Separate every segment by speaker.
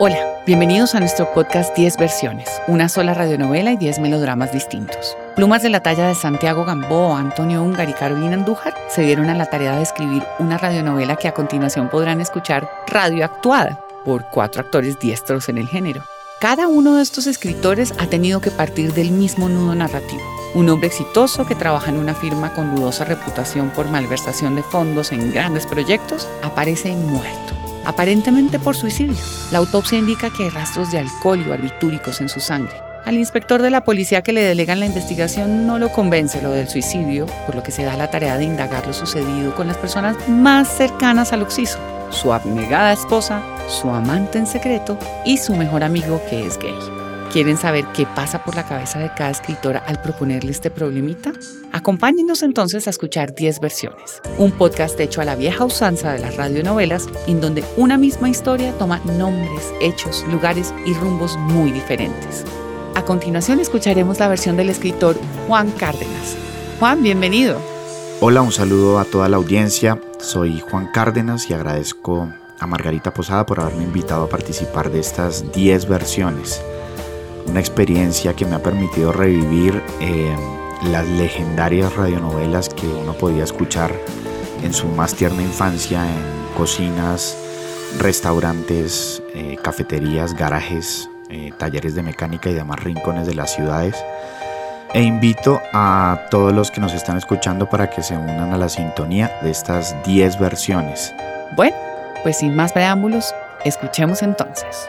Speaker 1: Hola, bienvenidos a nuestro podcast 10 versiones, una sola radionovela y 10 melodramas distintos. Plumas de la talla de Santiago Gamboa, Antonio Ungari y Carolina Andújar se dieron a la tarea de escribir una radionovela que a continuación podrán escuchar radioactuada por 4 actores diestros en el género. Cada uno de estos escritores ha tenido que partir del mismo nudo narrativo. Un hombre exitoso que trabaja en una firma con dudosa reputación por malversación de fondos en grandes proyectos aparece muerto, aparentemente por suicidio. La autopsia indica que hay rastros de alcohol y barbitúricos en su sangre. Al inspector de la policía que le delegan la investigación no lo convence lo del suicidio, por lo que se da la tarea de indagar lo sucedido con las personas más cercanas al occiso: su abnegada esposa, su amante en secreto y su mejor amigo que es gay. ¿Quieren saber qué pasa por la cabeza de cada escritora al proponerle este problemita? Acompáñennos entonces a escuchar 10 versiones, un podcast hecho a la vieja usanza de las radionovelas, en donde una misma historia toma nombres, hechos, lugares y rumbos muy diferentes. A continuación escucharemos la versión del escritor Juan Cárdenas. Juan, bienvenido.
Speaker 2: Hola, un saludo a toda la audiencia. Soy Juan Cárdenas y agradezco a Margarita Posada por haberme invitado a participar de estas 10 versiones. Una experiencia que me ha permitido revivir las legendarias radionovelas que uno podía escuchar en su más tierna infancia en cocinas, restaurantes, cafeterías, garajes, talleres de mecánica y demás rincones de las ciudades. E invito a todos los que nos están escuchando para que se unan a la sintonía de estas 10 versiones.
Speaker 1: Bueno, pues sin más preámbulos, escuchemos entonces.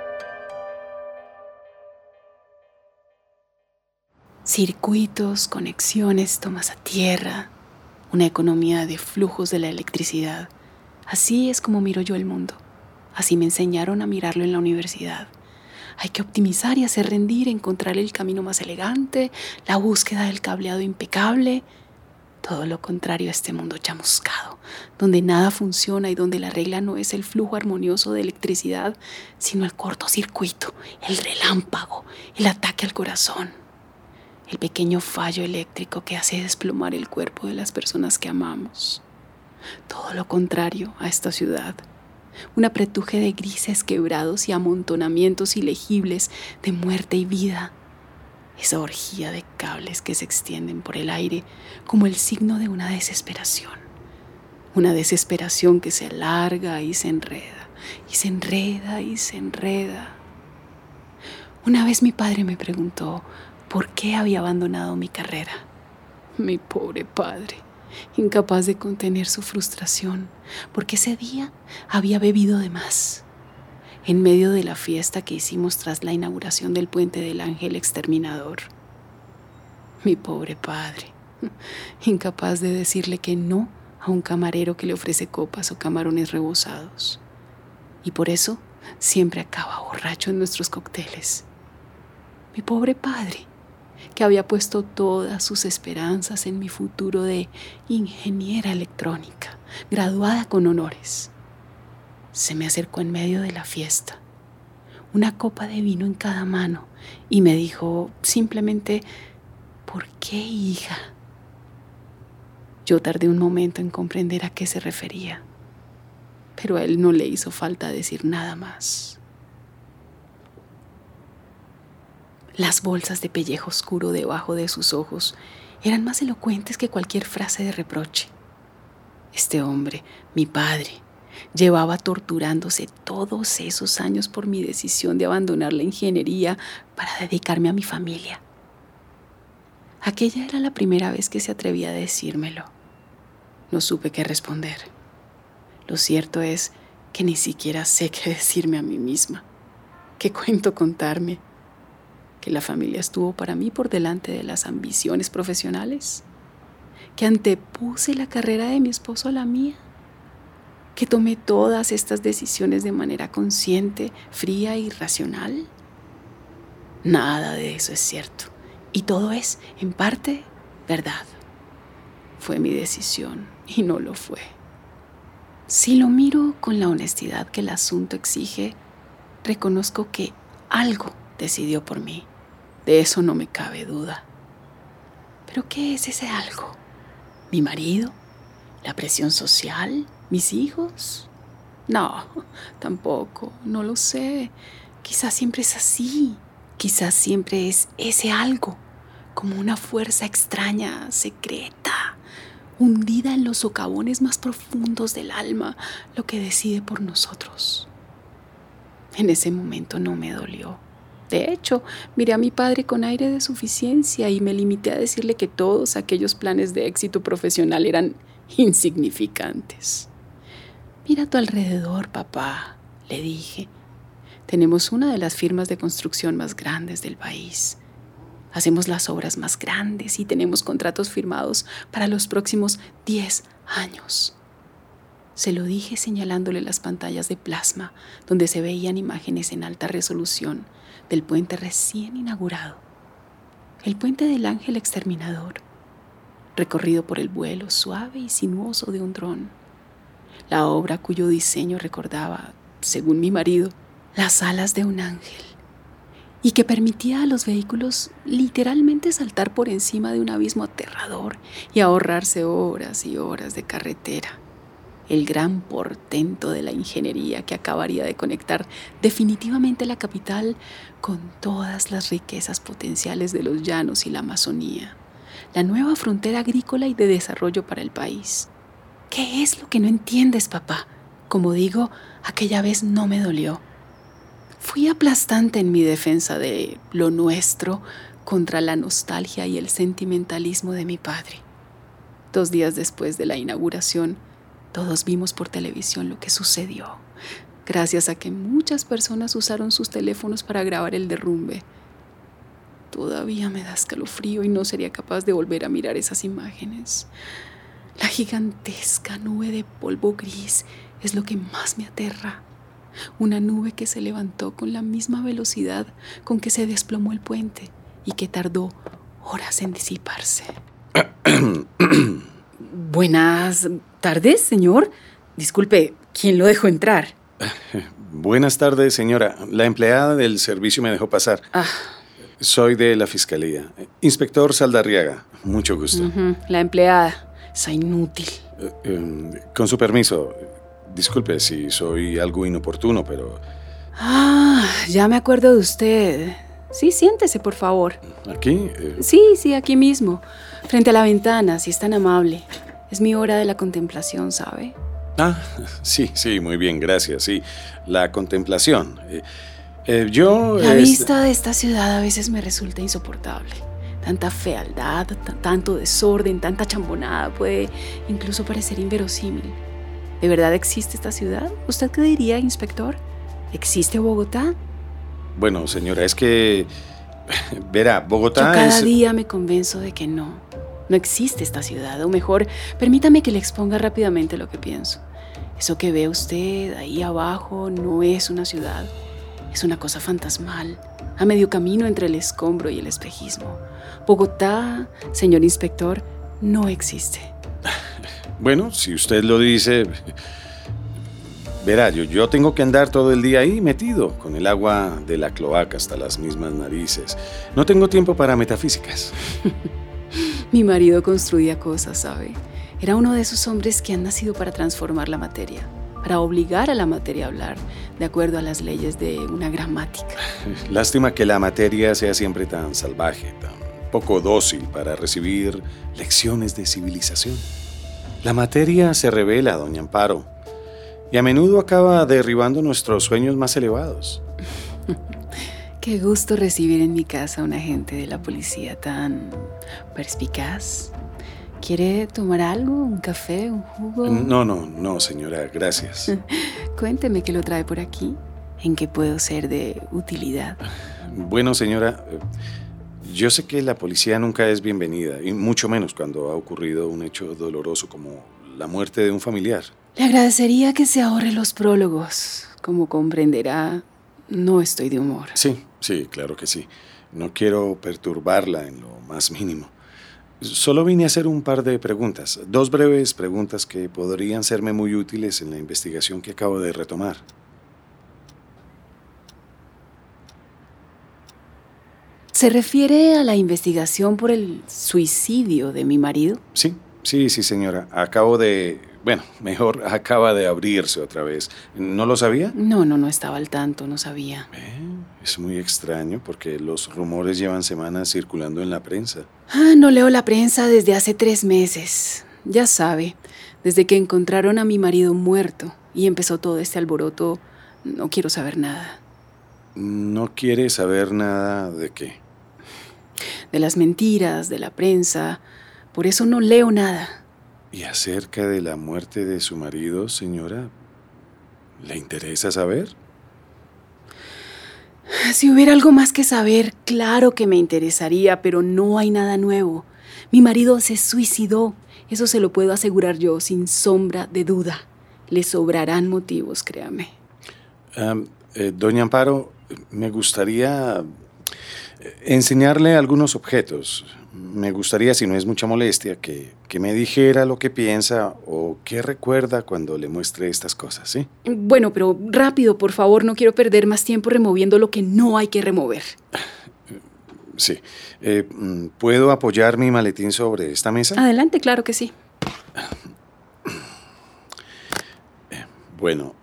Speaker 3: Circuitos, conexiones, tomas a tierra, una economía de flujos de la electricidad. Así es como miro yo el mundo. Así me enseñaron a mirarlo en la universidad. Hay que optimizar y hacer rendir, encontrar el camino más elegante, la búsqueda del cableado impecable. Todo lo contrario a este mundo chamuscado, donde nada funciona y donde la regla no es el flujo armonioso de electricidad, sino el cortocircuito, el relámpago, el ataque al corazón. El pequeño fallo eléctrico que hace desplomar el cuerpo de las personas que amamos. Todo lo contrario a esta ciudad. Un apretuje de grises quebrados y amontonamientos ilegibles de muerte y vida. Esa orgía de cables que se extienden por el aire como el signo de una desesperación. Una desesperación que se alarga y se enreda, y se enreda y se enreda. Una vez mi padre me preguntó ¿por qué había abandonado mi carrera? Mi pobre padre, incapaz de contener su frustración, porque ese día había bebido de más. En medio de la fiesta que hicimos tras la inauguración del puente del Ángel Exterminador. Mi pobre padre, incapaz de decirle que no a un camarero que le ofrece copas o camarones rebozados. Y por eso siempre acaba borracho en nuestros cócteles. Mi pobre padre, que había puesto todas sus esperanzas en mi futuro de ingeniera electrónica, graduada con honores. Se me acercó en medio de la fiesta, una copa de vino en cada mano, y me dijo simplemente, ¿por qué, hija? Yo tardé un momento en comprender a qué se refería, pero a él no le hizo falta decir nada más. Las bolsas de pellejo oscuro debajo de sus ojos eran más elocuentes que cualquier frase de reproche. Este hombre, mi padre, llevaba torturándose todos esos años por mi decisión de abandonar la ingeniería para dedicarme a mi familia. Aquella era la primera vez que se atrevía a decírmelo. No supe qué responder. Lo cierto es que ni siquiera sé qué decirme a mí misma. ¿Qué cuento contarme? ¿Que la familia estuvo para mí por delante de las ambiciones profesionales? ¿Que antepuse la carrera de mi esposo a la mía? ¿Que tomé todas estas decisiones de manera consciente, fría y racional? Nada de eso es cierto. Y todo es, en parte, verdad. Fue mi decisión y no lo fue. Si lo miro con la honestidad que el asunto exige, reconozco que algo decidió por mí. De eso no me cabe duda. ¿Pero qué es ese algo? ¿Mi marido? ¿La presión social? ¿Mis hijos? No, tampoco, no lo sé. Quizás siempre es así. Quizás siempre es ese algo, como una fuerza extraña, secreta, hundida en los socavones más profundos del alma, lo que decide por nosotros. En ese momento no me dolió. De hecho, miré a mi padre con aire de suficiencia y me limité a decirle que todos aquellos planes de éxito profesional eran insignificantes. Mira a tu alrededor, papá, le dije. Tenemos una de las firmas de construcción más grandes del país. Hacemos las obras más grandes y tenemos contratos firmados para los próximos 10 años. Se lo dije señalándole las pantallas de plasma donde se veían imágenes en alta resolución del puente recién inaugurado. El puente del Ángel Exterminador, recorrido por el vuelo suave y sinuoso de un dron. La obra cuyo diseño recordaba, según mi marido, las alas de un ángel y que permitía a los vehículos literalmente saltar por encima de un abismo aterrador y ahorrarse horas y horas de carretera. El gran portento de la ingeniería que acabaría de conectar definitivamente la capital con todas las riquezas potenciales de los llanos y la Amazonía. La nueva frontera agrícola y de desarrollo para el país. ¿Qué es lo que no entiendes, papá? Como digo, aquella vez no me dolió. Fui aplastante en mi defensa de lo nuestro contra la nostalgia y el sentimentalismo de mi padre. 2 días después de la inauguración, todos vimos por televisión lo que sucedió, gracias a que muchas personas usaron sus teléfonos para grabar el derrumbe. Todavía me da escalofrío y no sería capaz de volver a mirar esas imágenes. La gigantesca nube de polvo gris es lo que más me aterra. Una nube que se levantó con la misma velocidad con que se desplomó el puente y que tardó horas en disiparse. Buenas tardes, señor. Disculpe, ¿quién lo dejó entrar?
Speaker 4: Buenas tardes, señora. La empleada del servicio me dejó pasar. Soy de la Fiscalía. Inspector Saldarriaga. Mucho gusto.
Speaker 3: La empleada. Esa inútil.
Speaker 4: Con su permiso. Disculpe si soy algo inoportuno, pero...
Speaker 3: Ya me acuerdo de usted. Sí, siéntese, por favor.
Speaker 4: ¿Aquí?
Speaker 3: Sí, aquí mismo. Frente a la ventana, si es tan amable. Es mi hora de la contemplación, ¿sabe?
Speaker 4: Sí, muy bien, gracias. Sí, la contemplación. Yo...
Speaker 3: La vista de esta ciudad a veces me resulta insoportable. Tanta fealdad, tanto desorden, tanta chambonada puede incluso parecer inverosímil. ¿De verdad existe esta ciudad? ¿Usted qué diría, inspector? ¿Existe Bogotá?
Speaker 4: Bueno, señora, es que... Verá, Bogotá
Speaker 3: Yo cada día me convenzo de que no existe esta ciudad. O mejor, permítame que le exponga rápidamente lo que pienso. Eso que ve usted ahí abajo no es una ciudad. Es una cosa fantasmal, a medio camino entre el escombro y el espejismo. Bogotá, señor inspector, no existe.
Speaker 4: Bueno, si usted lo dice... Verá, yo tengo que andar todo el día ahí metido, con el agua de la cloaca hasta las mismas narices. No tengo tiempo para metafísicas.
Speaker 3: Mi marido construía cosas, ¿sabe? Era uno de esos hombres que han nacido para transformar la materia, para obligar a la materia a hablar, de acuerdo a las leyes de una gramática.
Speaker 4: Lástima que la materia sea siempre tan salvaje, tan poco dócil para recibir lecciones de civilización. La materia se revela, doña Amparo, y a menudo acaba derribando nuestros sueños más elevados.
Speaker 3: Qué gusto recibir en mi casa a un agente de la policía tan perspicaz. ¿Quiere tomar algo? ¿Un café? ¿Un jugo?
Speaker 4: No, señora, gracias.
Speaker 3: Cuénteme qué lo trae por aquí. ¿En qué puedo ser de utilidad?
Speaker 4: Bueno, señora, yo sé que la policía nunca es bienvenida, y mucho menos cuando ha ocurrido un hecho doloroso como la muerte de un familiar.
Speaker 3: Le agradecería que se ahorre los prólogos. Como comprenderá, no estoy de humor.
Speaker 4: Sí, claro que sí. No quiero perturbarla en lo más mínimo. Solo vine a hacer un par de preguntas, 2 breves preguntas que podrían serme muy útiles en la investigación que acabo de retomar.
Speaker 3: ¿Se refiere a la investigación por el suicidio de mi marido?
Speaker 4: Sí, señora. Acabo de bueno, mejor, acaba de abrirse otra vez. ¿No lo sabía?
Speaker 3: No estaba al tanto, no sabía.
Speaker 4: Es muy extraño porque los rumores llevan semanas circulando en la prensa.
Speaker 3: No leo la prensa desde hace 3 meses. Ya sabe, desde que encontraron a mi marido muerto y empezó todo este alboroto, no quiero saber nada.
Speaker 4: ¿No quiere saber nada de qué?
Speaker 3: De las mentiras, de la prensa. Por eso no leo nada.
Speaker 4: ¿Y acerca de la muerte de su marido, señora? ¿Le interesa saber?
Speaker 3: Si hubiera algo más que saber, claro que me interesaría, pero no hay nada nuevo. Mi marido se suicidó. Eso se lo puedo asegurar yo, sin sombra de duda. Le sobrarán motivos, créame.
Speaker 4: Doña Amparo, me gustaría enseñarle algunos objetos. Me gustaría, si no es mucha molestia, que me dijera lo que piensa o qué recuerda cuando le muestre estas cosas, ¿sí?
Speaker 3: Bueno, pero rápido, por favor, no quiero perder más tiempo removiendo lo que no hay que remover.
Speaker 4: Sí. ¿Puedo apoyar mi maletín sobre esta mesa?
Speaker 3: Adelante, claro que sí.
Speaker 4: Bueno,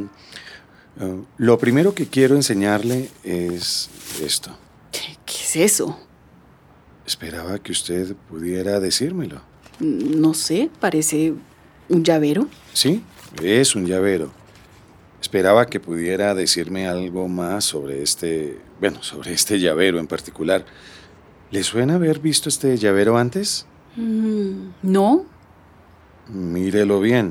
Speaker 4: lo primero que quiero enseñarle es esto.
Speaker 3: ¿Qué es eso?
Speaker 4: Esperaba que usted pudiera decírmelo.
Speaker 3: No sé, parece un llavero.
Speaker 4: Sí, es un llavero. Esperaba que pudiera decirme algo más sobre este llavero en particular. ¿Le suena haber visto este llavero antes?
Speaker 3: No.
Speaker 4: Mírelo bien.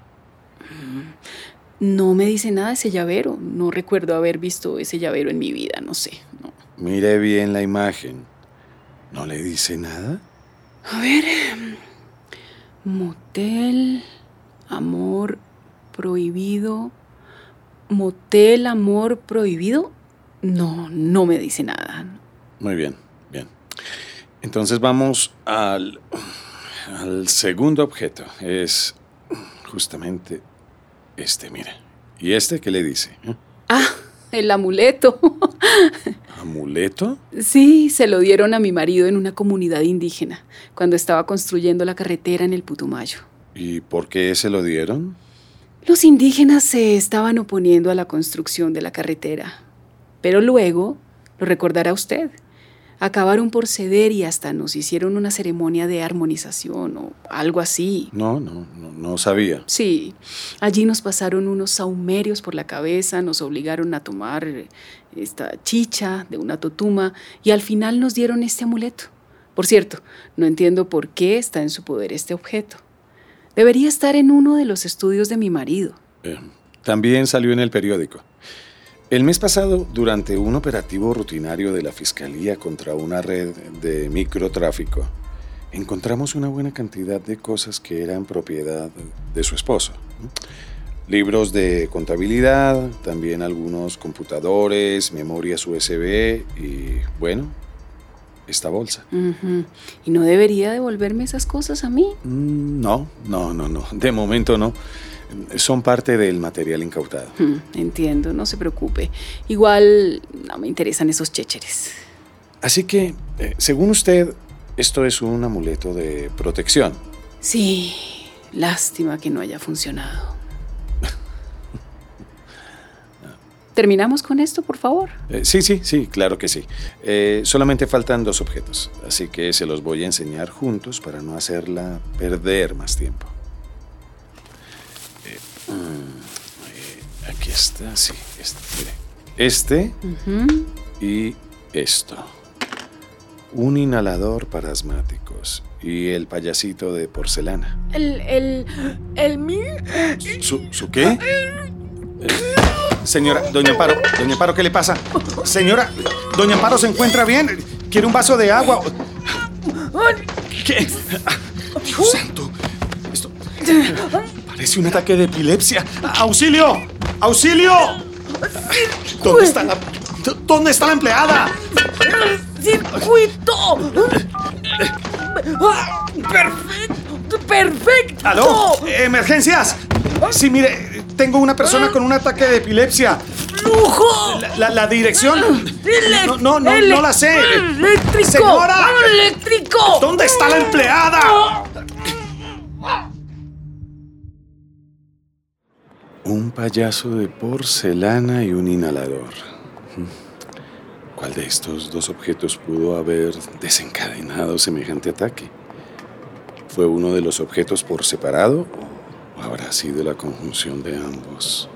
Speaker 3: No me dice nada ese llavero. No recuerdo haber visto ese llavero en mi vida, no sé. No.
Speaker 4: Mire bien la imagen. ¿No le dice nada?
Speaker 3: A ver. Motel, amor prohibido. ¿Motel, amor prohibido? No me dice nada.
Speaker 4: Muy bien, bien. Entonces vamos al segundo objeto. Es justamente este, mire. ¿Y este qué le dice?
Speaker 3: El amuleto.
Speaker 4: ¿Amuleto?
Speaker 3: Sí, se lo dieron a mi marido en una comunidad indígena, cuando estaba construyendo la carretera en el Putumayo.
Speaker 4: ¿Y por qué se lo dieron?
Speaker 3: Los indígenas se estaban oponiendo a la construcción de la carretera, pero luego, lo recordará usted, acabaron por ceder y hasta nos hicieron una ceremonia de armonización o algo así.
Speaker 4: No sabía.
Speaker 3: Sí, allí nos pasaron unos saumerios por la cabeza, nos obligaron a tomar esta chicha de una totuma y al final nos dieron este amuleto. Por cierto, no entiendo por qué está en su poder este objeto. Debería estar en uno de los estudios de mi marido.
Speaker 4: También salió en el periódico. El mes pasado, durante un operativo rutinario de la Fiscalía contra una red de microtráfico, encontramos una buena cantidad de cosas que eran propiedad de su esposo. Libros de contabilidad, también algunos computadores, memorias USB y, bueno, esta bolsa.
Speaker 3: ¿Y no debería devolverme esas cosas a mí?
Speaker 4: No. De momento no. Son parte del material incautado.
Speaker 3: Entiendo, no se preocupe. Igual no me interesan esos chécheres.
Speaker 4: Así que, según usted, esto es un amuleto de protección.
Speaker 3: Sí, lástima que no haya funcionado. ¿Terminamos con esto, por favor?
Speaker 4: Sí, claro que sí. Solamente faltan 2 objetos, así que se los voy a enseñar juntos para no hacerla perder más tiempo. Aquí está, sí. Mire. Este y esto. Un inhalador para asmáticos y el payasito de porcelana. ¿Su qué? Señora, Doña Amparo, ¿qué le pasa? Señora, Doña Amparo, ¿se encuentra bien? ¿Quiere un vaso de agua? ¿Qué? Dios santo. Esto parece un ataque de epilepsia. ¡Auxilio! ¡Auxilio! ¿Dónde está la empleada?
Speaker 3: ¡Circuito! ¡Perfecto!
Speaker 4: ¿Aló? ¿Emergencias? Sí, mire, tengo una persona con un ataque de epilepsia.
Speaker 3: ¡Lujo!
Speaker 4: ¿La dirección? No la sé.
Speaker 3: ¡Eléctrico!
Speaker 4: ¡Señora!
Speaker 3: ¡Eléctrico!
Speaker 4: ¿Dónde está la empleada? Un payaso de porcelana y un inhalador. ¿Cuál de estos dos objetos pudo haber desencadenado semejante ataque? ¿Fue uno de los objetos por separado o habrá sido la conjunción de ambos?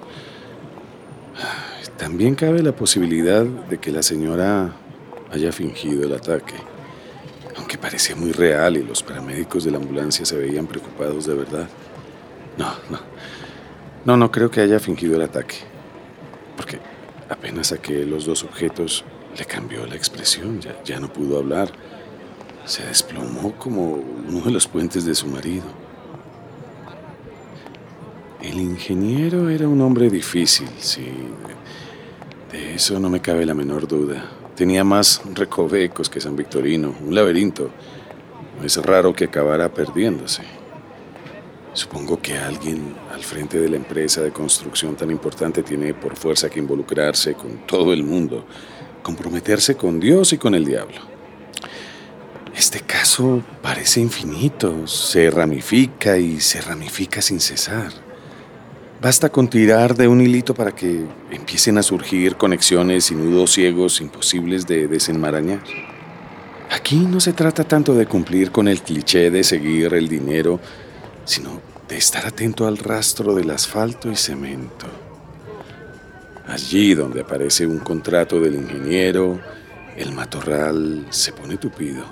Speaker 4: También cabe la posibilidad de que la señora haya fingido el ataque, aunque parecía muy real y los paramédicos de la ambulancia se veían preocupados de verdad. No creo que haya fingido el ataque, porque apenas saqué los dos objetos, le cambió la expresión, ya no pudo hablar. Se desplomó como uno de los puentes de su marido. El ingeniero era un hombre difícil, sí. De eso no me cabe la menor duda. Tenía más recovecos que San Victorino, un laberinto. No es raro que acabara perdiéndose. Supongo que alguien al frente de la empresa de construcción tan importante tiene por fuerza que involucrarse con todo el mundo, comprometerse con Dios y con el diablo. Este caso parece infinito, se ramifica y se ramifica sin cesar. Basta con tirar de un hilito para que empiecen a surgir conexiones y nudos ciegos imposibles de desenmarañar. Aquí no se trata tanto de cumplir con el cliché de seguir el dinero, sino de estar atento al rastro del asfalto y cemento. Allí donde aparece un contrato del ingeniero, el matorral se pone tupido.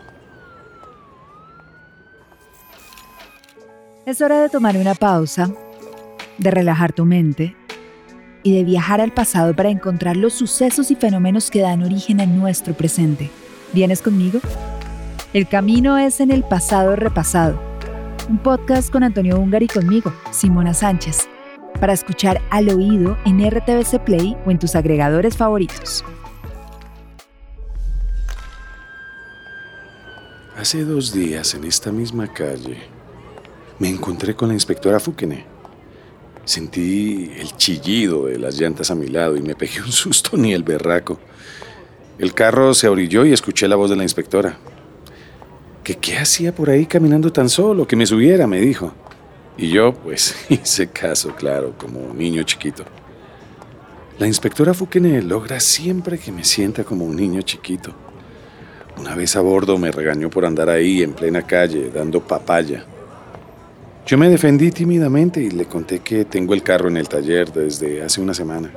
Speaker 5: Es hora de tomar una pausa, de relajar tu mente y de viajar al pasado para encontrar los sucesos y fenómenos que dan origen a nuestro presente. ¿Vienes conmigo? El camino es en el pasado repasado. Un podcast con Antonio Ungari y conmigo, Simona Sánchez, para escuchar al oído en RTVC Play o en tus agregadores favoritos.
Speaker 4: Hace 2 días, en esta misma calle, me encontré con la inspectora Fukene. Sentí el chillido de las llantas a mi lado y me pegué un susto ni el berraco. El carro se orilló y escuché la voz de la inspectora. ¿Qué hacía por ahí caminando tan solo? Que me subiera, me dijo. Y yo, pues, hice caso, claro, como un niño chiquito. La inspectora Fukene logra siempre que me sienta como un niño chiquito. Una vez a bordo me regañó por andar ahí en plena calle, dando papaya. Yo me defendí tímidamente y le conté que tengo el carro en el taller desde hace una semana.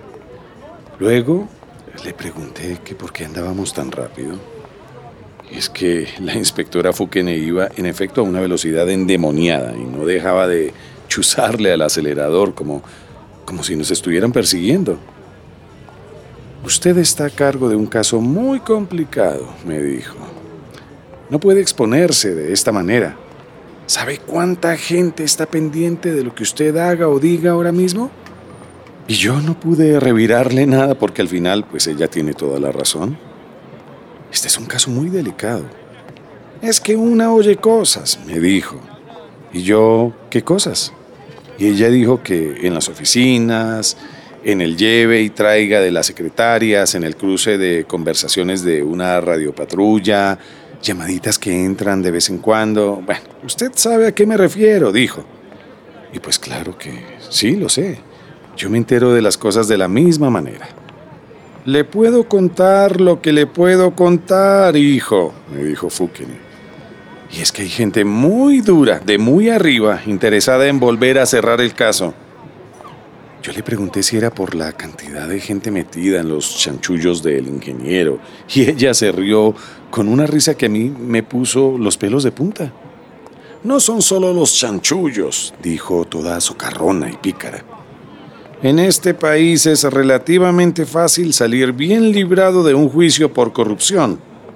Speaker 4: Luego le pregunté que por qué andábamos tan rápido. Y es que la inspectora Fukene iba en efecto a una velocidad endemoniada y no dejaba de chuzarle al acelerador como si nos estuvieran persiguiendo. Usted está a cargo de un caso muy complicado, me dijo. No puede exponerse de esta manera. ¿Sabe cuánta gente está pendiente de lo que usted haga o diga ahora mismo? Y yo no pude revirarle nada porque al final, pues ella tiene toda la razón. Este es un caso muy delicado. Es que una oye cosas, me dijo. Y yo, ¿qué cosas? Y ella dijo que en las oficinas, en el lleve y traiga de las secretarias, en el cruce de conversaciones de una radiopatrulla, llamaditas que entran de vez en cuando. Bueno, usted sabe a qué me refiero, dijo. Y pues claro que sí, lo sé. Yo me entero de las cosas de la misma manera. Le puedo contar lo que le puedo contar, hijo, me dijo Fukene. Y es que hay gente muy dura, de muy arriba, interesada en volver a cerrar el caso. Yo le pregunté si era por la cantidad de gente metida en los chanchullos del ingeniero, y ella se rió con una risa que a mí me puso los pelos de punta. No son solo los chanchullos, dijo toda socarrona y pícara. En este país es relativamente fácil salir bien librado de un juicio por corrupción.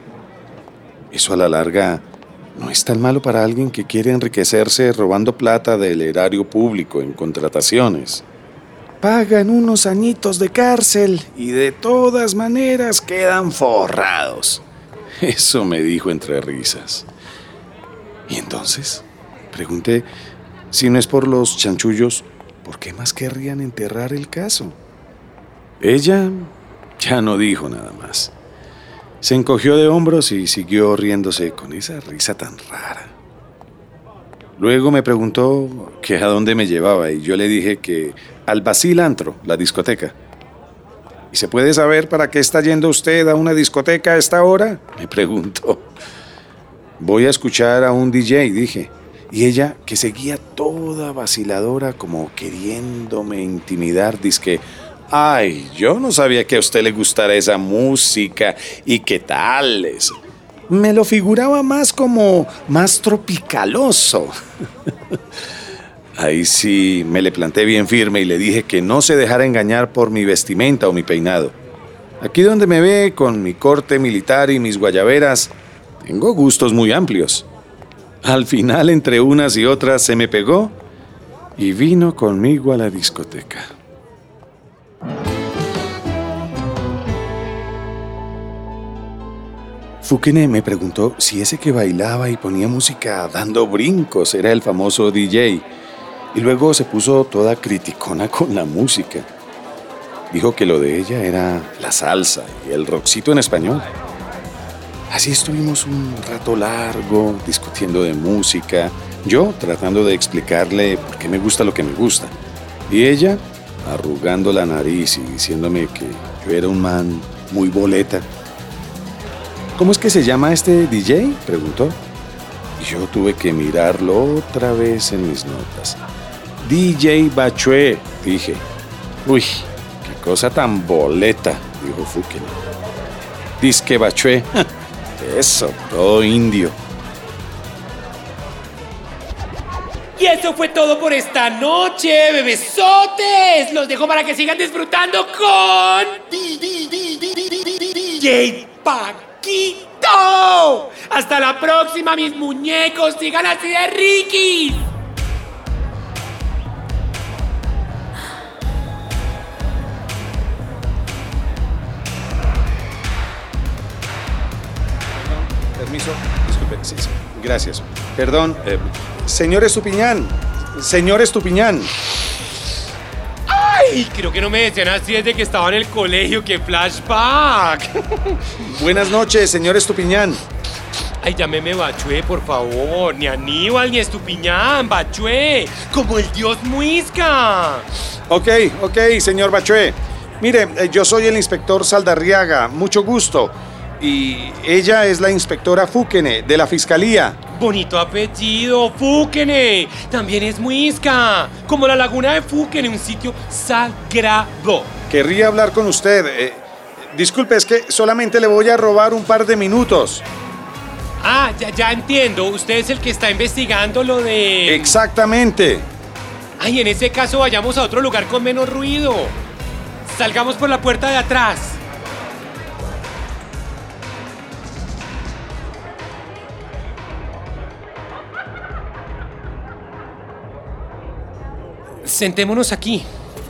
Speaker 4: Eso a la larga no es tan malo para alguien que quiere enriquecerse robando plata del erario público en contrataciones. Pagan unos añitos de cárcel y de todas maneras quedan forrados. Eso me dijo entre risas. ¿Y entonces? Pregunté, si no es por los chanchullos, ¿por qué más querrían enterrar el caso? Ella ya no dijo nada más. Se encogió de hombros y siguió riéndose con esa risa tan rara. Luego me preguntó que a dónde me llevaba y yo le dije que al Basil Antro, la discoteca. ¿Y se puede saber para qué está yendo usted a una discoteca a esta hora?, me preguntó. Voy a escuchar a un DJ, dije. Y ella, que seguía toda vaciladora como queriéndome intimidar, dizque, ay, yo no sabía que a usted le gustara esa música y qué tales. Me lo figuraba más como más tropicaloso. Ahí sí me le planté bien firme y le dije que no se dejara engañar por mi vestimenta o mi peinado. Aquí donde me ve, con mi corte militar y mis guayaberas, tengo gustos muy amplios. Al final, entre unas y otras, se me pegó y vino conmigo a la discoteca. Fukene me preguntó si ese que bailaba y ponía música dando brincos era el famoso DJ. Y luego se puso toda criticona con la música. Dijo que lo de ella era la salsa y el rockcito en español. Así estuvimos un rato largo discutiendo de música, yo tratando de explicarle por qué me gusta lo que me gusta, y ella arrugando la nariz y diciéndome que yo era un man muy boleta. ¿Cómo es que se llama este DJ?, preguntó. Y yo tuve que mirarlo otra vez en mis notas. DJ Bachué, dije. Uy, qué cosa tan boleta, dijo Fukene. Disque Bachué. Eso, todo indio.
Speaker 6: Y eso fue todo por esta noche, bebesotes. Los dejo para que sigan disfrutando con DJ Paquito. Hasta la próxima, mis muñecos. Sigan así de riquis.
Speaker 4: Permiso, disculpe, sí, gracias. Perdón, señor Estupiñán,
Speaker 6: Ay, creo que no me decían así desde que estaba en el colegio. ¡Qué flashback!
Speaker 4: Buenas noches, señor Estupiñán.
Speaker 6: Ay, llámeme Bachué, por favor. Ni Aníbal ni Estupiñán, Bachué. Como el dios Muisca.
Speaker 4: Ok, señor Bachué. Mire, yo soy el inspector Saldarriaga, mucho gusto. Y ella es la inspectora Fukene, de la Fiscalía.
Speaker 6: Bonito apellido, Fukene. También es Muisca. Como la laguna de Fukene, un sitio sagrado.
Speaker 4: Querría hablar con usted. Disculpe, es que solamente le voy a robar un par de minutos.
Speaker 6: Ah, ya entiendo. Usted es el que está investigando lo de...
Speaker 4: Exactamente.
Speaker 6: Ay, en ese caso vayamos a otro lugar con menos ruido. Salgamos por la puerta de atrás. Sentémonos aquí.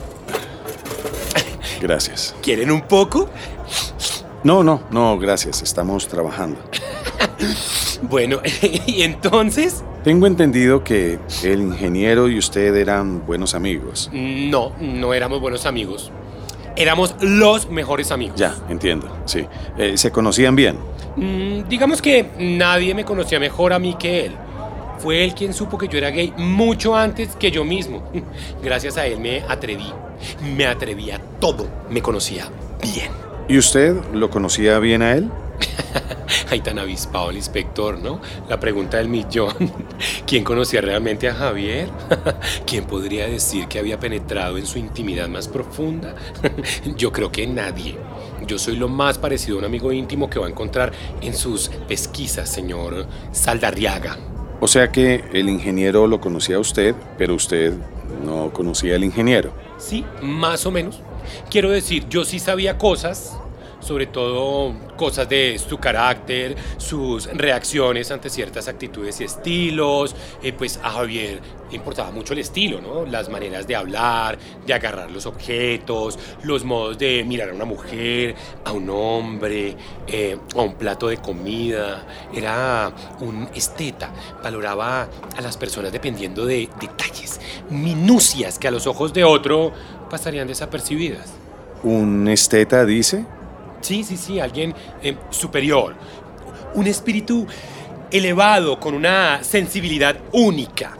Speaker 4: Gracias.
Speaker 6: ¿Quieren un poco?
Speaker 4: No, gracias. Estamos trabajando.
Speaker 6: Bueno, ¿y entonces?
Speaker 4: Tengo entendido que el ingeniero y usted eran buenos amigos.
Speaker 6: No éramos buenos amigos. Éramos los mejores amigos.
Speaker 4: Ya, entiendo, sí. ¿Se conocían bien?
Speaker 6: Digamos que nadie me conocía mejor a mí que él. Fue él quien supo que yo era gay mucho antes que yo mismo. Gracias a él me atreví a todo. Me conocía bien.
Speaker 4: ¿Y usted lo conocía bien a él?
Speaker 6: Ay, tan avispado el inspector, ¿no? La pregunta del millón. ¿Quién conocía realmente a Javier? ¿Quién podría decir que había penetrado en su intimidad más profunda? Yo creo que nadie. Yo soy lo más parecido a un amigo íntimo que va a encontrar en sus pesquisas, señor Saldarriaga.
Speaker 4: O sea que el ingeniero lo conocía a usted, pero usted no conocía al ingeniero.
Speaker 6: Sí, más o menos. Quiero decir, yo sí sabía cosas, sobre todo cosas de su carácter, sus reacciones ante ciertas actitudes y estilos. Pues a Javier le importaba mucho el estilo, ¿no? Las maneras de hablar, de agarrar los objetos, los modos de mirar a una mujer, a un hombre, a un plato de comida. Era un esteta, valoraba a las personas dependiendo de detalles, minucias que a los ojos de otro pasarían desapercibidas.
Speaker 4: ¿Un esteta, dice?
Speaker 6: Sí, alguien superior. Un espíritu elevado, con una sensibilidad única.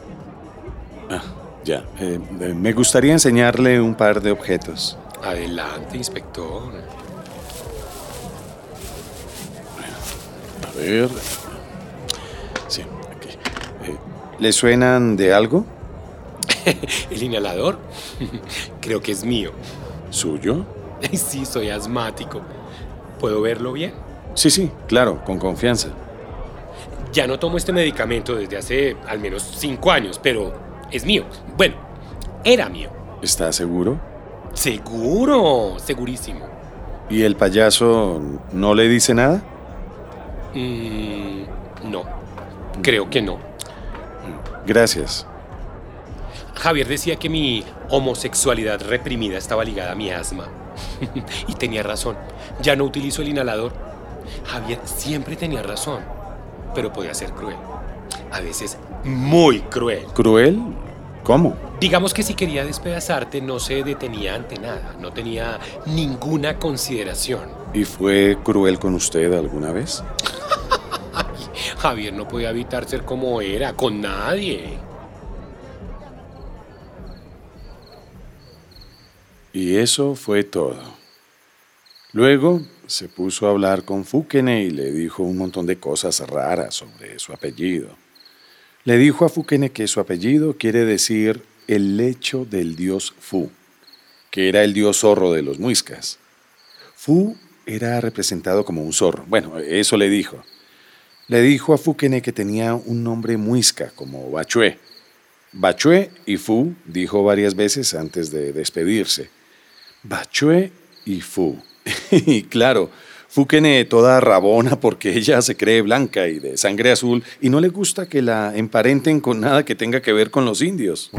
Speaker 4: Ya. Me gustaría enseñarle un par de objetos.
Speaker 6: Adelante, inspector.
Speaker 4: A ver. Sí, aquí. ¿Le suenan de algo?
Speaker 6: ¿El inhalador? Creo que es mío.
Speaker 4: ¿Suyo?
Speaker 6: Sí, soy asmático. ¿Puedo verlo bien?
Speaker 4: Sí, claro, con confianza.
Speaker 6: Ya no tomo este medicamento desde hace al menos 5 años, pero es mío. Bueno, era mío.
Speaker 4: ¿Está seguro?
Speaker 6: Seguro, segurísimo.
Speaker 4: ¿Y el payaso no le dice nada?
Speaker 6: No, creo que no.
Speaker 4: Gracias.
Speaker 6: Javier decía que mi homosexualidad reprimida estaba ligada a mi asma. Y tenía razón. Ya no utilizo el inhalador. Javier siempre tenía razón, pero podía ser cruel. A veces muy cruel.
Speaker 4: ¿Cruel? ¿Cómo?
Speaker 6: Digamos que si quería despedazarte no se detenía ante nada. No tenía ninguna consideración.
Speaker 4: ¿Y fue cruel con usted alguna vez?
Speaker 6: Ay, Javier no podía evitar ser como era, con nadie.
Speaker 4: Y eso fue todo. Luego se puso a hablar con Fukene y le dijo un montón de cosas raras sobre su apellido. Le dijo a Fukene que su apellido quiere decir el lecho del dios Fu, que era el dios zorro de los muiscas. Fu era representado como un zorro. Bueno, eso le dijo. Le dijo a Fukene que tenía un nombre muisca, como Bachué. Bachué y Fu, dijo varias veces antes de despedirse. Bachué y Fu. Y claro, Fukene toda rabona porque ella se cree blanca y de sangre azul y no le gusta que la emparenten con nada que tenga que ver con los indios.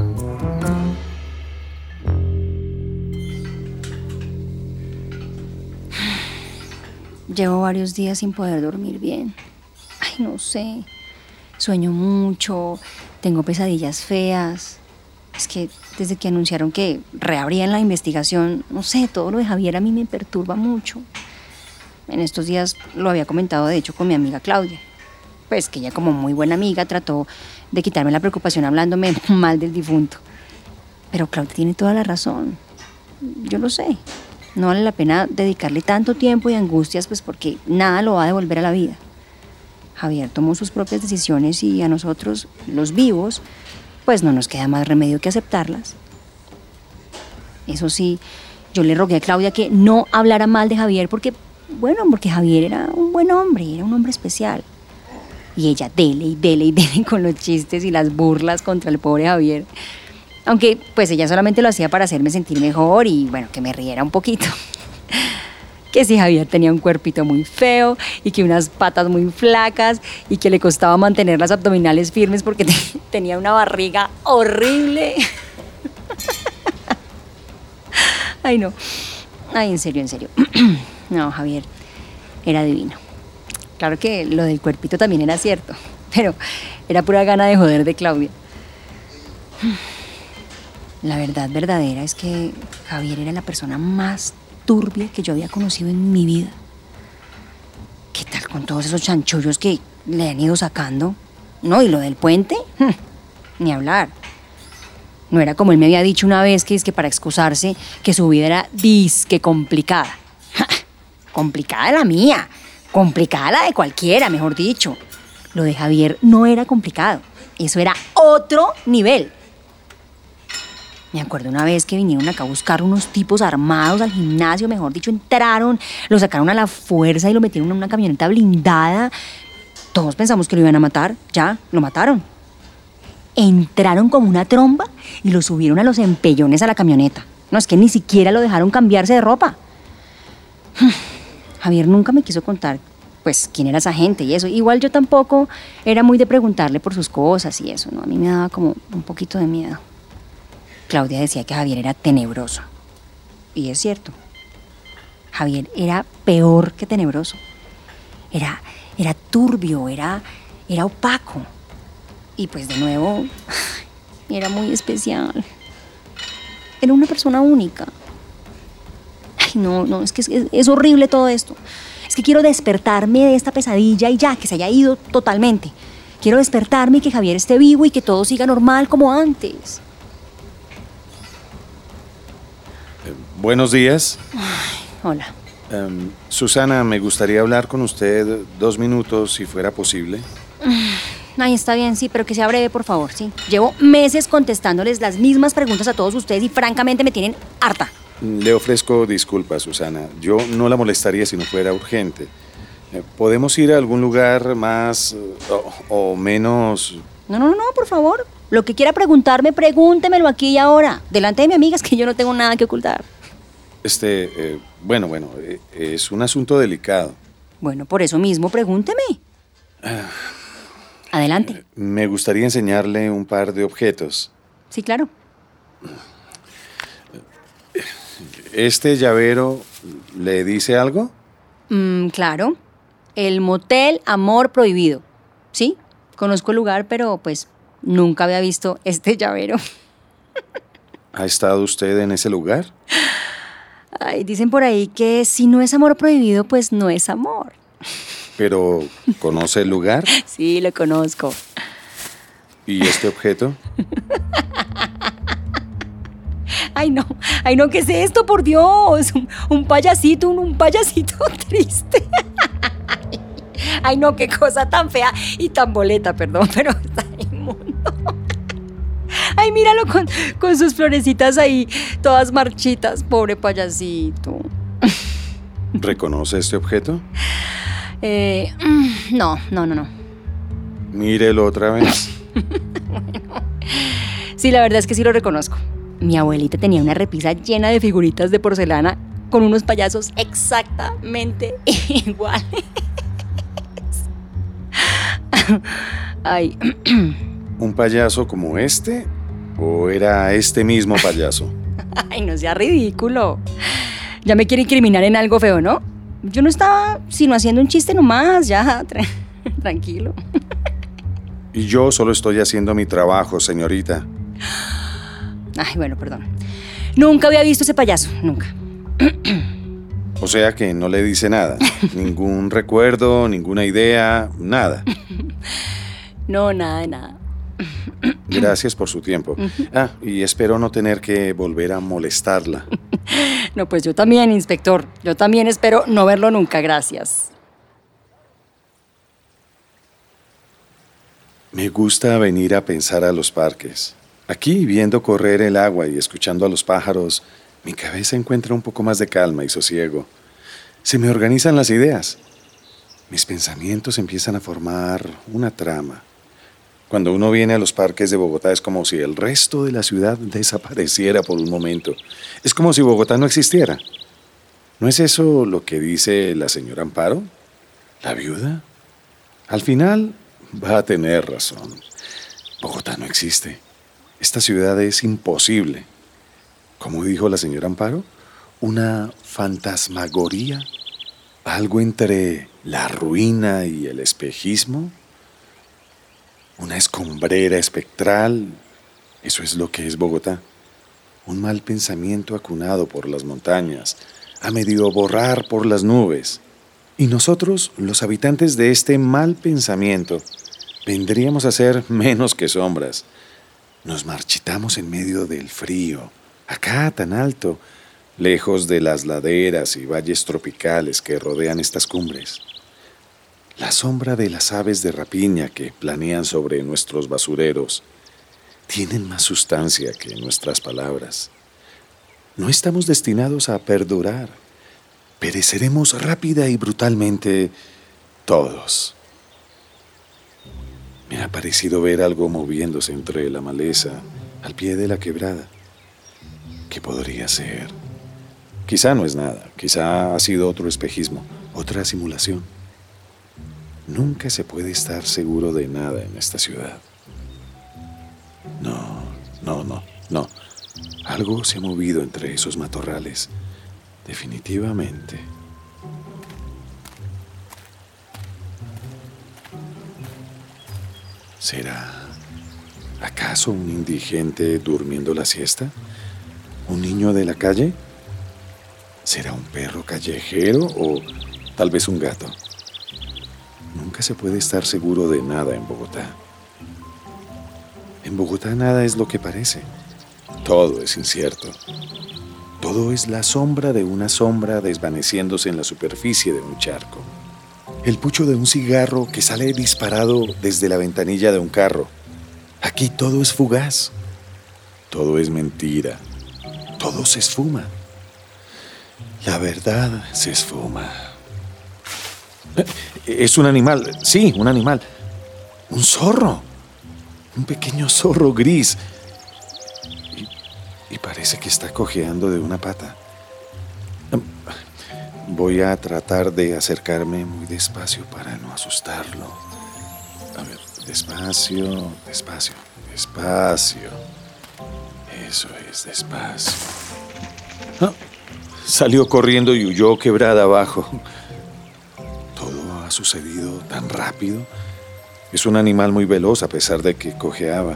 Speaker 7: Llevo varios días sin poder dormir bien. Ay, no sé. Sueño mucho, tengo pesadillas feas. Es que desde que anunciaron que reabrían la investigación, no sé, todo lo de Javier a mí me perturba mucho. En estos días lo había comentado, de hecho, con mi amiga Claudia. Pues que ella, como muy buena amiga, trató de quitarme la preocupación hablándome mal del difunto. Pero Claudia tiene toda la razón. Yo lo sé. No vale la pena dedicarle tanto tiempo y angustias, pues porque nada lo va a devolver a la vida. Javier tomó sus propias decisiones y a nosotros, los vivos, pues no nos queda más remedio que aceptarlas. Eso sí, yo le rogué a Claudia que no hablara mal de Javier porque Javier era un buen hombre, era un hombre especial. Y ella dele con los chistes y las burlas contra el pobre Javier. Aunque pues ella solamente lo hacía para hacerme sentir mejor y bueno, que me riera un poquito. Que si Javier tenía un cuerpito muy feo y que unas patas muy flacas y que le costaba mantener las abdominales firmes porque tenía una barriga horrible. Ay, no. Ay, en serio. No, Javier era divino. Claro que lo del cuerpito también era cierto, pero era pura gana de joder de Claudia. La verdad verdadera es que Javier era la persona más turbia que yo había conocido en mi vida. ¿Qué tal con todos esos chanchullos que le han ido sacando? No, y lo del puente, ni hablar. No era como él me había dicho una vez que es que para excusarse que su vida era disque complicada. Complicada la mía, complicada la de cualquiera, mejor dicho. Lo de Javier no era complicado, eso era otro nivel. Me acuerdo una vez que vinieron acá a buscar unos tipos armados al gimnasio, mejor dicho, entraron, lo sacaron a la fuerza y lo metieron en una camioneta blindada. Todos pensamos que lo iban a matar, ya, lo mataron. Entraron como una tromba y lo subieron a los empellones a la camioneta. No, es que ni siquiera lo dejaron cambiarse de ropa. Javier nunca me quiso contar, pues, quién era esa gente y eso. Igual yo tampoco era muy de preguntarle por sus cosas y eso, ¿no? A mí me daba como un poquito de miedo. Claudia decía que Javier era tenebroso. Y es cierto. Javier era peor que tenebroso. Era turbio, era opaco. Y pues de nuevo, era muy especial. Era una persona única. Ay, no, es que es horrible todo esto. Es que quiero despertarme de esta pesadilla y ya, que se haya ido totalmente. Quiero despertarme y que Javier esté vivo y que todo siga normal como antes.
Speaker 4: Buenos días.
Speaker 7: Hola.
Speaker 4: Susana, me gustaría hablar con usted 2 minutos, si fuera posible.
Speaker 7: Ay, está bien, sí, pero que sea breve, por favor, sí. Llevo meses contestándoles las mismas preguntas a todos ustedes y francamente me tienen harta.
Speaker 4: Le ofrezco disculpas, Susana. Yo no la molestaría si no fuera urgente. ¿Podemos ir a algún lugar más o menos...?
Speaker 7: No, por favor. Lo que quiera preguntarme, pregúntemelo aquí y ahora. Delante de mi amiga, es que yo no tengo nada que ocultar.
Speaker 4: Bueno, es un asunto delicado.
Speaker 7: Bueno, por eso mismo, pregúnteme. Adelante.
Speaker 4: Me gustaría enseñarle un par de objetos.
Speaker 7: Sí, claro.
Speaker 4: ¿Este llavero le dice algo?
Speaker 7: Claro. El motel Amor Prohibido. Sí, conozco el lugar, pero pues nunca había visto este llavero.
Speaker 4: ¿Ha estado usted en ese lugar?
Speaker 7: Ay, dicen por ahí que si no es amor prohibido, pues no es amor.
Speaker 4: ¿Pero conoce el lugar?
Speaker 7: Sí, lo conozco.
Speaker 4: ¿Y este objeto?
Speaker 7: Ay, no, ¿qué es esto, por Dios? Un payasito, un payasito triste. Ay, no, qué cosa tan fea y tan boleta, perdón, pero está inmundo. Ay, míralo con sus florecitas ahí, todas marchitas, pobre payasito.
Speaker 4: ¿Reconoce este objeto?
Speaker 7: No.
Speaker 4: Mírelo otra vez.
Speaker 7: Bueno, sí, la verdad es que sí lo reconozco. Mi abuelita tenía una repisa llena de figuritas de porcelana con unos payasos exactamente iguales. Ay.
Speaker 4: ¿Un payaso como este? ¿O era este mismo payaso?
Speaker 7: Ay, no sea ridículo. Ya me quiere incriminar en algo feo, ¿no? Yo no estaba sino haciendo un chiste nomás, ya, tranquilo.
Speaker 4: Y yo solo estoy haciendo mi trabajo, señorita.
Speaker 7: Ay, bueno, perdón. Nunca había visto ese payaso, nunca.
Speaker 4: O sea que no le dice nada. Ningún recuerdo, ninguna idea, nada.
Speaker 7: No, nada de nada.
Speaker 4: Gracias por su tiempo. Y espero no tener que volver a molestarla.
Speaker 7: No, pues yo también, inspector. Yo también espero no verlo nunca, gracias.
Speaker 4: Me gusta venir a pensar a los parques. Aquí, viendo correr el agua y escuchando a los pájaros, mi cabeza encuentra un poco más de calma y sosiego. Se me organizan las ideas. Mis pensamientos empiezan a formar una trama. Cuando uno viene a los parques de Bogotá es como si el resto de la ciudad desapareciera por un momento. Es como si Bogotá no existiera. ¿No es eso lo que dice la señora Amparo? ¿La viuda? Al final va a tener razón. Bogotá no existe. Esta ciudad es imposible. ¿Cómo dijo la señora Amparo? Una fantasmagoría. Algo entre la ruina y el espejismo. Una escombrera espectral. Eso es lo que es Bogotá. Un mal pensamiento acunado por las montañas, a medio borrar por las nubes. Y nosotros, los habitantes de este mal pensamiento, vendríamos a ser menos que sombras. Nos marchitamos en medio del frío, acá tan alto, lejos de las laderas y valles tropicales que rodean estas cumbres. La sombra de las aves de rapiña que planean sobre nuestros basureros tienen más sustancia que nuestras palabras. No estamos destinados a perdurar. Pereceremos rápida y brutalmente todos. Me ha parecido ver algo moviéndose entre la maleza al pie de la quebrada. ¿Qué podría ser? Quizá no es nada, quizá ha sido otro espejismo, otra simulación. Nunca se puede estar seguro de nada en esta ciudad. No. Algo se ha movido entre esos matorrales. Definitivamente. ¿Será acaso un indigente durmiendo la siesta? ¿Un niño de la calle? ¿Será un perro callejero o tal vez un gato. Nunca se puede estar seguro de nada en Bogotá. En Bogotá nada es lo que parece. Todo es incierto. Todo es la sombra de una sombra desvaneciéndose en la superficie de un charco. El pucho de un cigarro que sale disparado desde la ventanilla de un carro. Aquí todo es fugaz. Todo es mentira. Todo se esfuma. La verdad se esfuma. Es un animal, sí, un animal. Un zorro. Un pequeño zorro gris. Y parece que está cojeando de una pata. Voy a tratar de acercarme muy despacio para no asustarlo. A ver, despacio, despacio, despacio. Eso es, despacio. Ah, salió corriendo y huyó quebrada abajo. Todo ha sucedido tan rápido. Es un animal muy veloz a pesar de que cojeaba.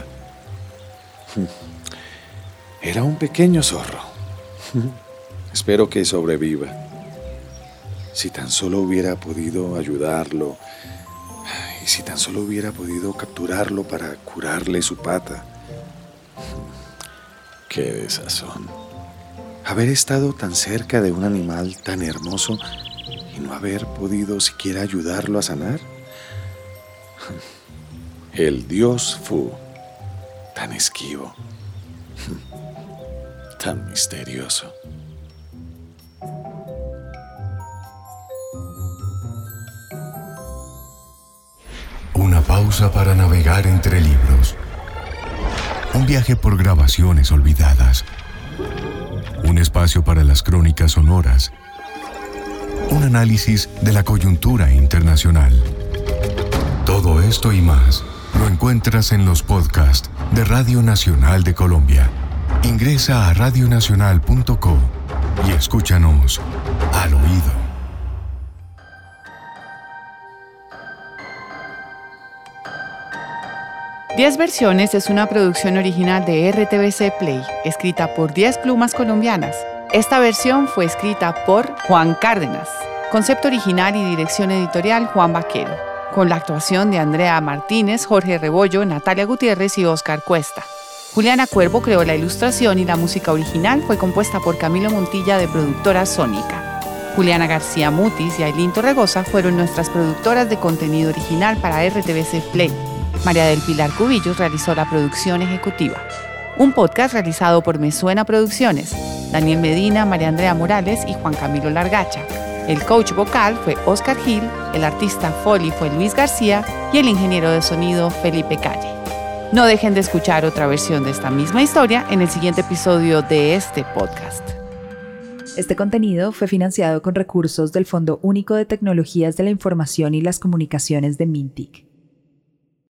Speaker 4: Era un pequeño zorro. Espero que sobreviva. Si tan solo hubiera podido ayudarlo, y si tan solo hubiera podido capturarlo para curarle su pata. ¡Qué desazón! Haber estado tan cerca de un animal tan hermoso y no haber podido siquiera ayudarlo a sanar. El dios Fu, tan esquivo, tan misterioso.
Speaker 8: Una pausa para navegar entre libros. Un viaje por grabaciones olvidadas. Un espacio para las crónicas sonoras. Un análisis de la coyuntura internacional. Todo esto y más lo encuentras en los podcasts de Radio Nacional de Colombia. Ingresa a radionacional.co y escúchanos al oído.
Speaker 1: 10 Versiones es una producción original de RTVC Play, escrita por 10 plumas colombianas. Esta versión fue escrita por Juan Cárdenas. Concepto original y dirección editorial Juan Vaquero. Con la actuación de Andrea Martínez, Jorge Rebollo, Natalia Gutiérrez y Oscar Cuesta. Juliana Cuervo creó la ilustración y la música original fue compuesta por Camilo Montilla de Productora Sónica. Juliana García Mutis y Ailín Torregosa fueron nuestras productoras de contenido original para RTVC Play. María del Pilar Cubillos realizó la producción ejecutiva. Un podcast realizado por Me Suena Producciones, Daniel Medina, María Andrea Morales y Juan Camilo Largacha. El coach vocal fue Oscar Gil, el artista Foley fue Luis García y el ingeniero de sonido Felipe Calle. No dejen de escuchar otra versión de esta misma historia en el siguiente episodio de este podcast.
Speaker 5: Este contenido fue financiado con recursos del Fondo Único de Tecnologías de la Información y las Comunicaciones de MINTIC.